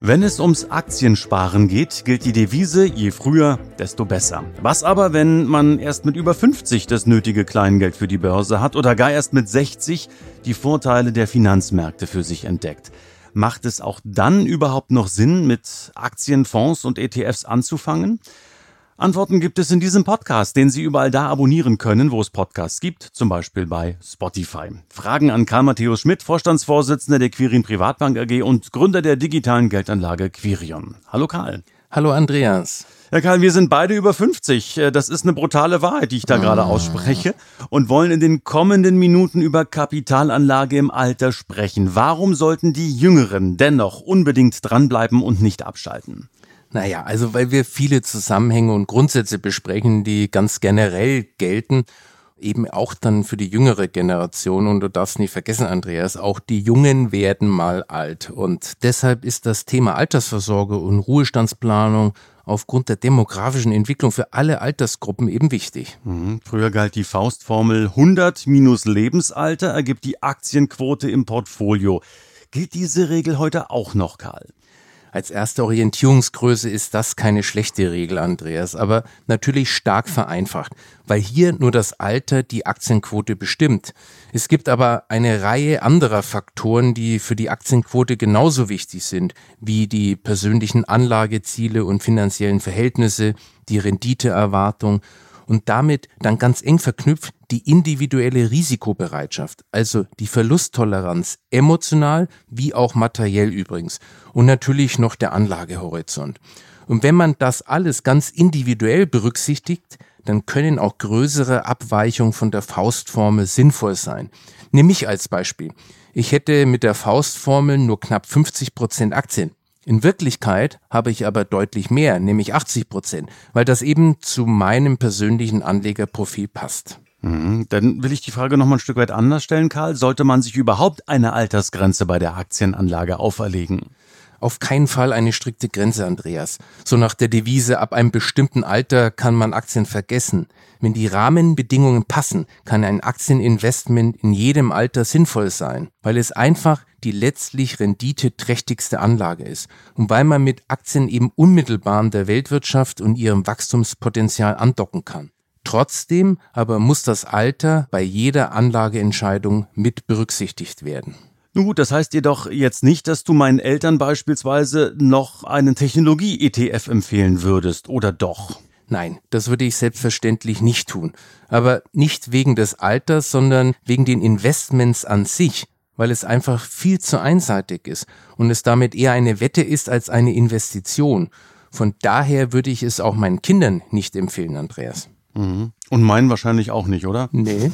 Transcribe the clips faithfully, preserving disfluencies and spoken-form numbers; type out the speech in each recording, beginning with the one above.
Wenn es ums Aktiensparen geht, gilt die Devise, je früher, desto besser. Was aber, wenn man erst mit über fünfzig das nötige Kleingeld für die Börse hat oder gar erst mit sechzig die Vorteile der Finanzmärkte für sich entdeckt? Macht es auch dann überhaupt noch Sinn, mit Aktien, Fonds und E T Fs anzufangen? Antworten gibt es in diesem Podcast, den Sie überall da abonnieren können, wo es Podcasts gibt, zum Beispiel bei Spotify. Fragen an Karl Matthäus Schmidt, Vorstandsvorsitzender der Quirin Privatbank A G und Gründer der digitalen Geldanlage Quirion. Hallo Karl. Hallo Andreas. Herr Karl, wir sind beide über fünfzig. Das ist eine brutale Wahrheit, die ich da oh. gerade ausspreche und wollen in den kommenden Minuten über Kapitalanlage im Alter sprechen. Warum sollten die Jüngeren dennoch unbedingt dranbleiben und nicht abschalten? Naja, also weil wir viele Zusammenhänge und Grundsätze besprechen, die ganz generell gelten, eben auch dann für die jüngere Generation. Und du darfst nicht vergessen, Andreas, auch die Jungen werden mal alt. Und deshalb ist das Thema Altersvorsorge und Ruhestandsplanung aufgrund der demografischen Entwicklung für alle Altersgruppen eben wichtig. Mhm. Früher galt die Faustformel hundert minus Lebensalter ergibt die Aktienquote im Portfolio. Gilt diese Regel heute auch noch, Karl? Als erste Orientierungsgröße ist das keine schlechte Regel, Andreas, aber natürlich stark vereinfacht, weil hier nur das Alter die Aktienquote bestimmt. Es gibt aber eine Reihe anderer Faktoren, die für die Aktienquote genauso wichtig sind, wie die persönlichen Anlageziele und finanziellen Verhältnisse, die Renditeerwartung und damit dann ganz eng verknüpft die individuelle Risikobereitschaft, also die Verlusttoleranz, emotional wie auch materiell übrigens und natürlich noch der Anlagehorizont. Und wenn man das alles ganz individuell berücksichtigt, dann können auch größere Abweichungen von der Faustformel sinnvoll sein. Nimm mich als Beispiel. Ich hätte mit der Faustformel nur knapp fünfzig Prozent Aktien. In Wirklichkeit habe ich aber deutlich mehr, nämlich achtzig Prozent, weil das eben zu meinem persönlichen Anlegerprofil passt. Mhm. Dann will ich die Frage noch mal ein Stück weit anders stellen, Karl. Sollte man sich überhaupt eine Altersgrenze bei der Aktienanlage auferlegen? Auf keinen Fall eine strikte Grenze, Andreas. So nach der Devise, ab einem bestimmten Alter kann man Aktien vergessen. Wenn die Rahmenbedingungen passen, kann ein Aktieninvestment in jedem Alter sinnvoll sein, weil es einfach die letztlich renditeträchtigste Anlage ist und weil man mit Aktien eben unmittelbar an der Weltwirtschaft und ihrem Wachstumspotenzial andocken kann. Trotzdem aber muss das Alter bei jeder Anlageentscheidung mit berücksichtigt werden. Nun gut, das heißt jedoch jetzt nicht, dass du meinen Eltern beispielsweise noch einen Technologie-E T F empfehlen würdest, oder doch? Nein, das würde ich selbstverständlich nicht tun. Aber nicht wegen des Alters, sondern wegen den Investments an sich, weil es einfach viel zu einseitig ist und es damit eher eine Wette ist als eine Investition. Von daher würde ich es auch meinen Kindern nicht empfehlen, Andreas. Mhm. Und meinen wahrscheinlich auch nicht, oder? Nee.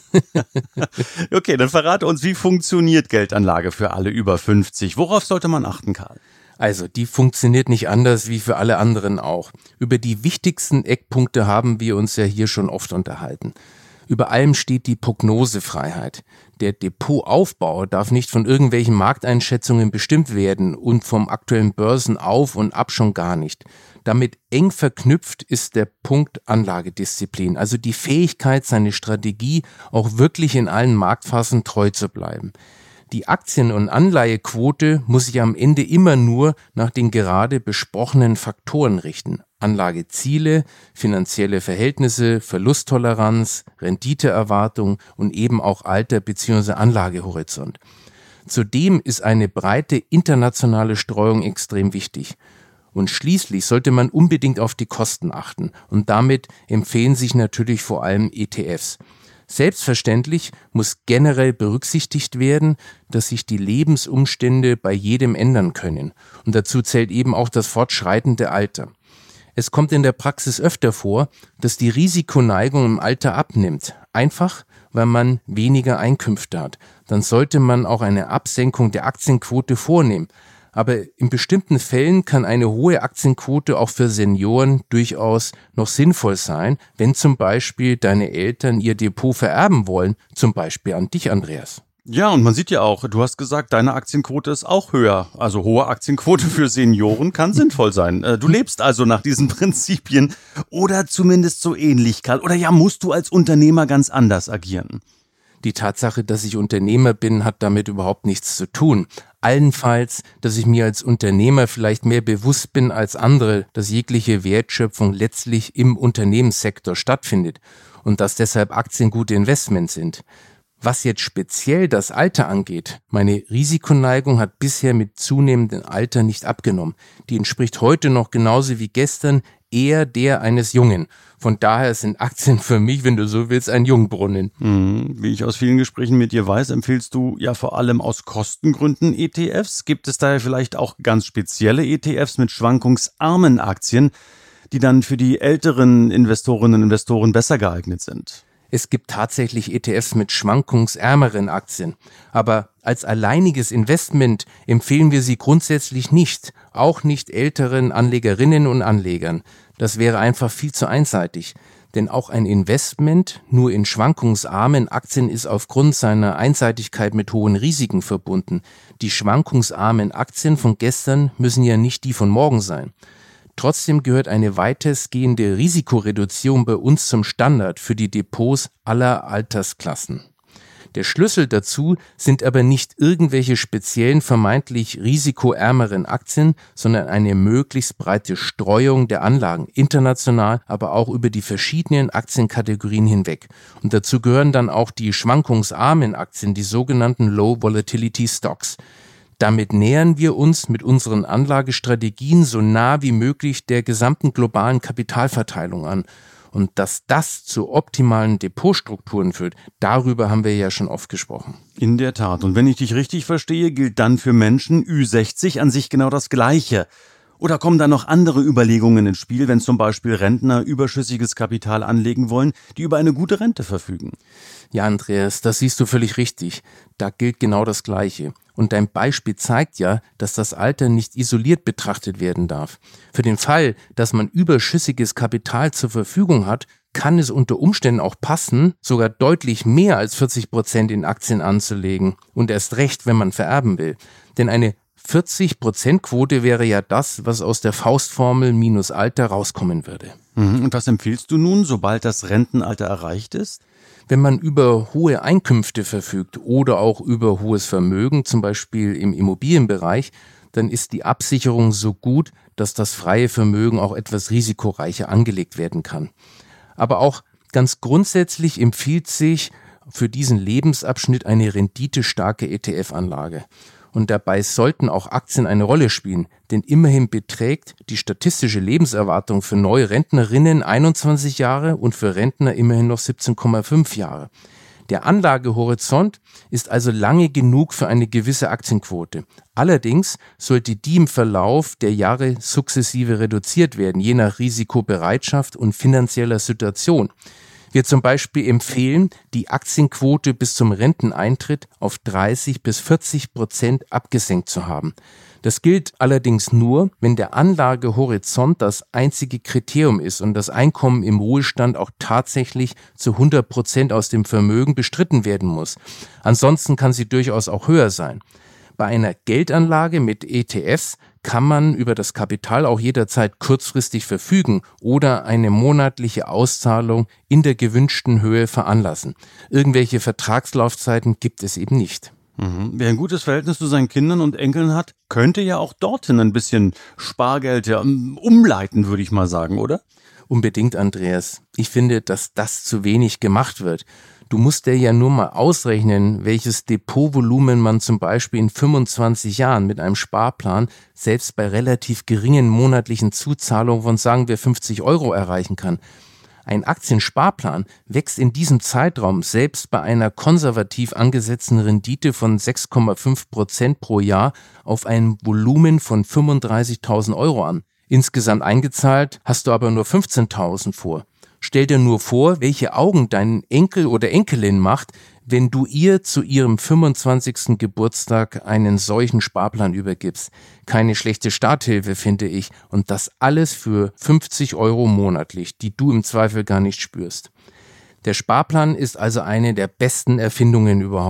Okay, dann verrate uns, wie funktioniert Geldanlage für alle über fünfzig? Worauf sollte man achten, Karl? Also, die funktioniert nicht anders wie für alle anderen auch. Über die wichtigsten Eckpunkte haben wir uns ja hier schon oft unterhalten. Über allem steht die Prognosefreiheit. Der Depotaufbau darf nicht von irgendwelchen Markteinschätzungen bestimmt werden und vom aktuellen Börsenauf und ab schon gar nicht. Damit eng verknüpft ist der Punkt Anlagedisziplin, also die Fähigkeit, seine Strategie auch wirklich in allen Marktphasen treu zu bleiben. Die Aktien- und Anleihequote muss sich am Ende immer nur nach den gerade besprochenen Faktoren richten. Anlageziele, finanzielle Verhältnisse, Verlusttoleranz, Renditeerwartung und eben auch Alter bzw. Anlagehorizont. Zudem ist eine breite internationale Streuung extrem wichtig. Und schließlich sollte man unbedingt auf die Kosten achten und damit empfehlen sich natürlich vor allem E T Fs. Selbstverständlich muss generell berücksichtigt werden, dass sich die Lebensumstände bei jedem ändern können. Und dazu zählt eben auch das fortschreitende Alter. Es kommt in der Praxis öfter vor, dass die Risikoneigung im Alter abnimmt, einfach weil man weniger Einkünfte hat. Dann sollte man auch eine Absenkung der Aktienquote vornehmen. Aber in bestimmten Fällen kann eine hohe Aktienquote auch für Senioren durchaus noch sinnvoll sein, wenn zum Beispiel deine Eltern ihr Depot vererben wollen, zum Beispiel an dich, Andreas. Ja, und man sieht ja auch, du hast gesagt, deine Aktienquote ist auch höher. Also hohe Aktienquote für Senioren kann sinnvoll sein. Du lebst also nach diesen Prinzipien oder zumindest so ähnlich, Karl. Oder ja, musst du als Unternehmer ganz anders agieren? Die Tatsache, dass ich Unternehmer bin, hat damit überhaupt nichts zu tun. Allenfalls, dass ich mir als Unternehmer vielleicht mehr bewusst bin als andere, dass jegliche Wertschöpfung letztlich im Unternehmenssektor stattfindet und dass deshalb Aktien gute Investments sind. Was jetzt speziell das Alter angeht, meine Risikoneigung hat bisher mit zunehmendem Alter nicht abgenommen. Die entspricht heute noch genauso wie gestern eher der eines Jungen. Von daher sind Aktien für mich, wenn du so willst, ein Jungbrunnen. Mhm. Wie ich aus vielen Gesprächen mit dir weiß, empfiehlst du ja vor allem aus Kostengründen E T Fs. Gibt es daher vielleicht auch ganz spezielle E T Fs mit schwankungsarmen Aktien, die dann für die älteren Investorinnen und Investoren besser geeignet sind? Es gibt tatsächlich E T Fs mit schwankungsärmeren Aktien. Aber als alleiniges Investment empfehlen wir sie grundsätzlich nicht, auch nicht älteren Anlegerinnen und Anlegern. Das wäre einfach viel zu einseitig. Denn auch ein Investment nur in schwankungsarmen Aktien ist aufgrund seiner Einseitigkeit mit hohen Risiken verbunden. Die schwankungsarmen Aktien von gestern müssen ja nicht die von morgen sein. Trotzdem gehört eine weitestgehende Risikoreduzierung bei uns zum Standard für die Depots aller Altersklassen. Der Schlüssel dazu sind aber nicht irgendwelche speziellen vermeintlich risikoärmeren Aktien, sondern eine möglichst breite Streuung der Anlagen, international, aber auch über die verschiedenen Aktienkategorien hinweg. Und dazu gehören dann auch die schwankungsarmen Aktien, die sogenannten Low Volatility Stocks. Damit nähern wir uns mit unseren Anlagestrategien so nah wie möglich der gesamten globalen Kapitalverteilung an. Und dass das zu optimalen Depotstrukturen führt, darüber haben wir ja schon oft gesprochen. In der Tat. Und wenn ich dich richtig verstehe, gilt dann für Menschen Ü sechzig an sich genau das Gleiche. Oder kommen da noch andere Überlegungen ins Spiel, wenn zum Beispiel Rentner überschüssiges Kapital anlegen wollen, die über eine gute Rente verfügen? Ja, Andreas, das siehst du völlig richtig. Da gilt genau das Gleiche. Und dein Beispiel zeigt ja, dass das Alter nicht isoliert betrachtet werden darf. Für den Fall, dass man überschüssiges Kapital zur Verfügung hat, kann es unter Umständen auch passen, sogar deutlich mehr als vierzig Prozent in Aktien anzulegen. Und erst recht, wenn man vererben will. Denn eine vierzig Prozent Quote wäre ja das, was aus der Faustformel minus Alter rauskommen würde. Und was empfiehlst du nun, sobald das Rentenalter erreicht ist? Wenn man über hohe Einkünfte verfügt oder auch über hohes Vermögen, zum Beispiel im Immobilienbereich, dann ist die Absicherung so gut, dass das freie Vermögen auch etwas risikoreicher angelegt werden kann. Aber auch ganz grundsätzlich empfiehlt sich für diesen Lebensabschnitt eine renditestarke E T F-Anlage. Und dabei sollten auch Aktien eine Rolle spielen, denn immerhin beträgt die statistische Lebenserwartung für neue Rentnerinnen einundzwanzig Jahre und für Rentner immerhin noch siebzehn Komma fünf Jahre. Der Anlagehorizont ist also lange genug für eine gewisse Aktienquote. Allerdings sollte die im Verlauf der Jahre sukzessive reduziert werden, je nach Risikobereitschaft und finanzieller Situation. Wir zum Beispiel empfehlen, die Aktienquote bis zum Renteneintritt auf dreißig bis vierzig Prozent abgesenkt zu haben. Das gilt allerdings nur, wenn der Anlagehorizont das einzige Kriterium ist und das Einkommen im Ruhestand auch tatsächlich zu hundert Prozent aus dem Vermögen bestritten werden muss. Ansonsten kann sie durchaus auch höher sein. Bei einer Geldanlage mit E T Fs kann man über das Kapital auch jederzeit kurzfristig verfügen oder eine monatliche Auszahlung in der gewünschten Höhe veranlassen. Irgendwelche Vertragslaufzeiten gibt es eben nicht. Mhm. Wer ein gutes Verhältnis zu seinen Kindern und Enkeln hat, könnte ja auch dorthin ein bisschen Spargeld ja, umleiten, würde ich mal sagen, oder? Unbedingt, Andreas. Ich finde, dass das zu wenig gemacht wird. Du musst dir ja nur mal ausrechnen, welches Depotvolumen man zum Beispiel in fünfundzwanzig Jahren mit einem Sparplan selbst bei relativ geringen monatlichen Zuzahlungen von, sagen wir, fünfzig Euro erreichen kann. Ein Aktiensparplan wächst in diesem Zeitraum selbst bei einer konservativ angesetzten Rendite von sechs Komma fünf Prozent pro Jahr auf ein Volumen von fünfunddreißigtausend Euro an. Insgesamt eingezahlt hast du aber nur fünfzehntausend vor. Stell dir nur vor, welche Augen dein Enkel oder Enkelin macht, wenn du ihr zu ihrem fünfundzwanzigsten Geburtstag einen solchen Sparplan übergibst. Keine schlechte Starthilfe, finde ich. Und das alles für fünfzig Euro monatlich, die du im Zweifel gar nicht spürst. Der Sparplan ist also eine der besten Erfindungen überhaupt.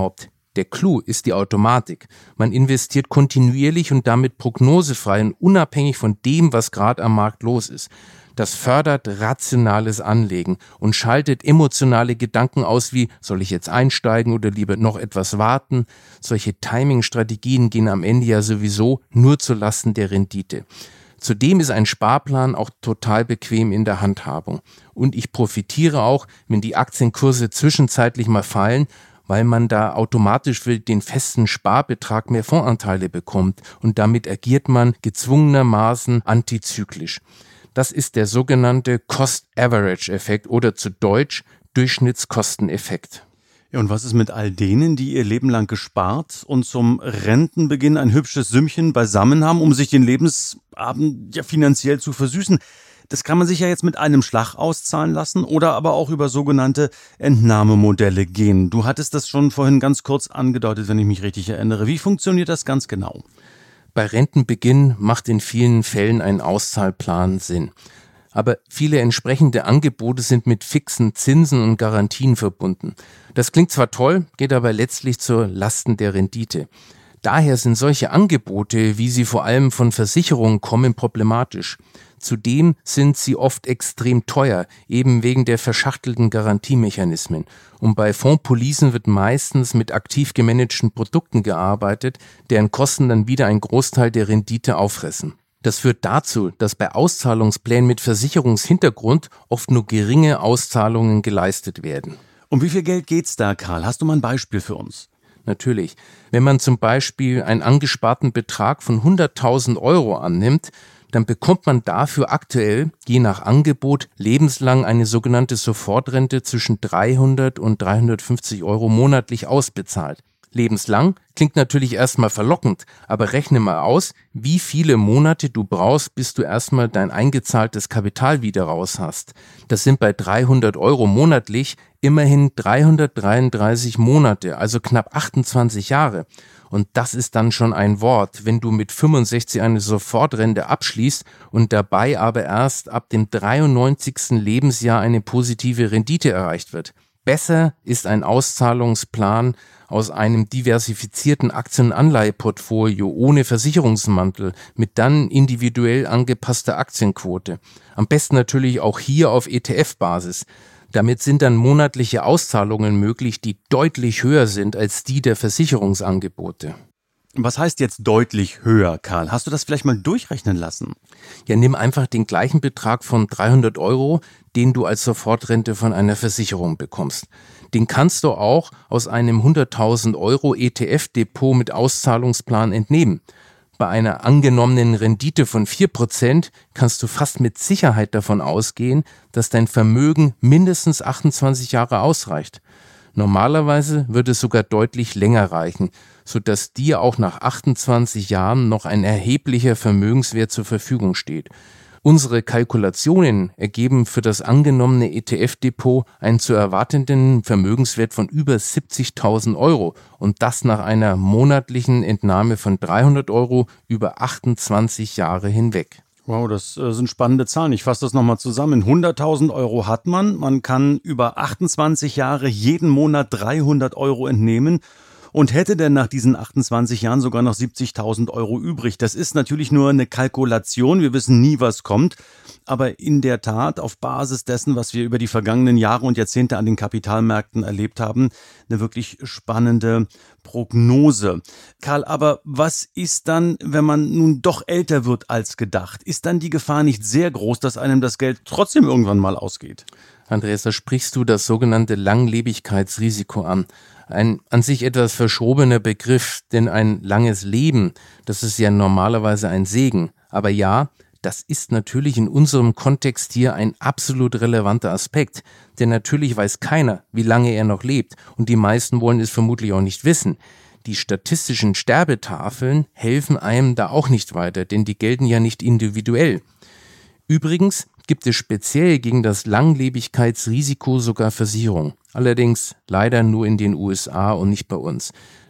Der Clou ist die Automatik. Man investiert kontinuierlich und damit prognosefrei und unabhängig von dem, was gerade am Markt los ist. Das fördert rationales Anlegen und schaltet emotionale Gedanken aus wie, soll ich jetzt einsteigen oder lieber noch etwas warten? Solche Timing-Strategien gehen am Ende ja sowieso nur zulasten der Rendite. Zudem ist ein Sparplan auch total bequem in der Handhabung. Und ich profitiere auch, wenn die Aktienkurse zwischenzeitlich mal fallen, weil man da automatisch für den festen Sparbetrag mehr Fondsanteile bekommt und damit agiert man gezwungenermaßen antizyklisch. Das ist der sogenannte Cost-Average-Effekt oder zu Deutsch Durchschnittskosteneffekt. Ja, und was ist mit all denen, die ihr Leben lang gespart und zum Rentenbeginn ein hübsches Sümmchen beisammen haben, um sich den Lebensabend ja finanziell zu versüßen? Das kann man sich ja jetzt mit einem Schlag auszahlen lassen oder aber auch über sogenannte Entnahmemodelle gehen. Du hattest das schon vorhin ganz kurz angedeutet, wenn ich mich richtig erinnere. Wie funktioniert das ganz genau? Bei Rentenbeginn macht in vielen Fällen ein Auszahlplan Sinn. Aber viele entsprechende Angebote sind mit fixen Zinsen und Garantien verbunden. Das klingt zwar toll, geht aber letztlich zur Lasten der Rendite. Daher sind solche Angebote, wie sie vor allem von Versicherungen kommen, problematisch. Zudem sind sie oft extrem teuer, eben wegen der verschachtelten Garantiemechanismen. Und bei Fondspolicen wird meistens mit aktiv gemanagten Produkten gearbeitet, deren Kosten dann wieder einen Großteil der Rendite auffressen. Das führt dazu, dass bei Auszahlungsplänen mit Versicherungshintergrund oft nur geringe Auszahlungen geleistet werden. Um wie viel Geld geht's da, Karl? Hast du mal ein Beispiel für uns? Natürlich. Wenn man zum Beispiel einen angesparten Betrag von hunderttausend Euro annimmt, dann bekommt man dafür aktuell, je nach Angebot, lebenslang eine sogenannte Sofortrente zwischen dreihundert und dreihundertfünfzig Euro monatlich ausbezahlt. Lebenslang klingt natürlich erstmal verlockend, aber rechne mal aus, wie viele Monate du brauchst, bis du erstmal dein eingezahltes Kapital wieder raus hast. Das sind bei dreihundert Euro monatlich immerhin dreihundertdreiunddreißig Monate, also knapp achtundzwanzig Jahre. Und das ist dann schon ein Wort, wenn du mit fünfundsechzig eine Sofortrente abschließt und dabei aber erst ab dem dreiundneunzigsten Lebensjahr eine positive Rendite erreicht wird. Besser ist ein Auszahlungsplan aus einem diversifizierten Aktien-Anleiheportfolio ohne Versicherungsmantel mit dann individuell angepasster Aktienquote. Am besten natürlich auch hier auf E T F-Basis. Damit sind dann monatliche Auszahlungen möglich, die deutlich höher sind als die der Versicherungsangebote. Was heißt jetzt deutlich höher, Karl? Hast du das vielleicht mal durchrechnen lassen? Ja, nimm einfach den gleichen Betrag von dreihundert Euro, den du als Sofortrente von einer Versicherung bekommst. Den kannst du auch aus einem hunderttausend Euro E T F-Depot mit Auszahlungsplan entnehmen. Bei einer angenommenen Rendite von vier Prozent kannst du fast mit Sicherheit davon ausgehen, dass dein Vermögen mindestens achtundzwanzig Jahre ausreicht. Normalerweise würde es sogar deutlich länger reichen, sodass dir auch nach achtundzwanzig Jahren noch ein erheblicher Vermögenswert zur Verfügung steht. Unsere Kalkulationen ergeben für das angenommene E T F-Depot einen zu erwartenden Vermögenswert von über siebzigtausend Euro und das nach einer monatlichen Entnahme von dreihundert Euro über achtundzwanzig Jahre hinweg. Wow, das äh, sind spannende Zahlen. Ich fasse das nochmal zusammen. hunderttausend Euro hat man. Man kann über achtundzwanzig Jahre jeden Monat dreihundert Euro entnehmen und hätte denn nach diesen achtundzwanzig Jahren sogar noch siebzigtausend Euro übrig. Das ist natürlich nur eine Kalkulation. Wir wissen nie, was kommt. Aber in der Tat, auf Basis dessen, was wir über die vergangenen Jahre und Jahrzehnte an den Kapitalmärkten erlebt haben, eine wirklich spannende Prognose. Karl, aber was ist dann, wenn man nun doch älter wird als gedacht? Ist dann die Gefahr nicht sehr groß, dass einem das Geld trotzdem irgendwann mal ausgeht? Andreas, da sprichst du das sogenannte Langlebigkeitsrisiko an. Ein an sich etwas verschobener Begriff, denn ein langes Leben, das ist ja normalerweise ein Segen. Aber ja, das ist natürlich in unserem Kontext hier ein absolut relevanter Aspekt, denn natürlich weiß keiner, wie lange er noch lebt und die meisten wollen es vermutlich auch nicht wissen. Die statistischen Sterbetafeln helfen einem da auch nicht weiter, denn die gelten ja nicht individuell. Übrigens gibt es speziell gegen das Langlebigkeitsrisiko sogar Versicherungen. Allerdings leider nur in den U S A und nicht bei uns.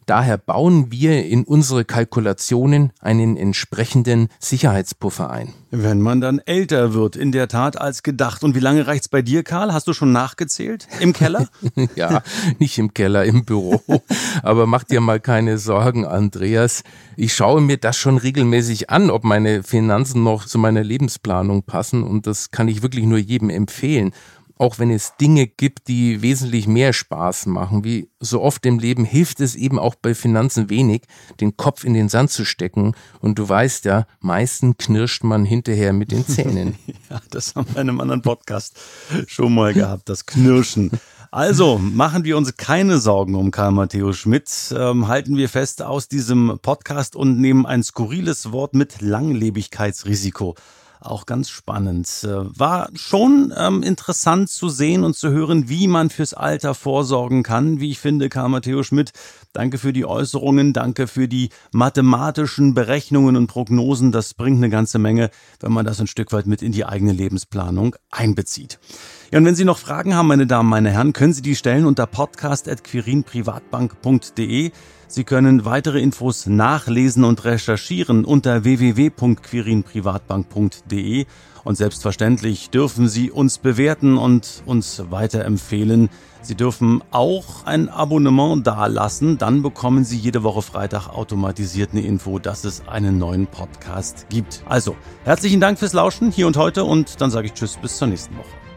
daher bauen wir in unsere Kalkulationen einen entsprechenden Sicherheitspuffer ein. Wenn man dann älter wird, in der Tat als gedacht. Und wie lange reicht's bei dir, Karl? Hast du schon nachgezählt? Im Keller? Ja, nicht im Keller, im Büro. Aber mach dir mal keine Sorgen, Andreas. Ich schaue mir das schon regelmäßig an, ob meine Finanzen noch zu meiner Lebensplanung passen. Und das kann ich wirklich nur jedem empfehlen. Auch wenn es Dinge gibt, die wesentlich mehr Spaß machen, wie so oft im Leben, hilft es eben auch bei Finanzen wenig, den Kopf in den Sand zu stecken. Und du weißt ja, meistens knirscht man hinterher mit den Zähnen. Ja, das haben wir in einem anderen Podcast schon mal gehabt, das Knirschen. Also, machen wir uns keine Sorgen um Karl Matthäus Schmidt, ähm, halten wir fest aus diesem Podcast und nehmen ein skurriles Wort mit: Langlebigkeitsrisiko. Auch ganz spannend. War schon ähm, interessant zu sehen und zu hören, wie man fürs Alter vorsorgen kann. Wie ich finde, Karl Matthäus Schmidt, danke für die Äußerungen, danke für die mathematischen Berechnungen und Prognosen. Das bringt eine ganze Menge, wenn man das ein Stück weit mit in die eigene Lebensplanung einbezieht. Ja, und wenn Sie noch Fragen haben, meine Damen, meine Herren, können Sie die stellen unter podcast at quirin privatbank punkt de. Sie können weitere Infos nachlesen und recherchieren unter w w w punkt quirin privatbank punkt de. Und selbstverständlich dürfen Sie uns bewerten und uns weiterempfehlen. Sie dürfen auch ein Abonnement dalassen, dann bekommen Sie jede Woche Freitag automatisiert eine Info, dass es einen neuen Podcast gibt. Also, herzlichen Dank fürs Lauschen hier und heute und dann sage ich Tschüss, bis zur nächsten Woche.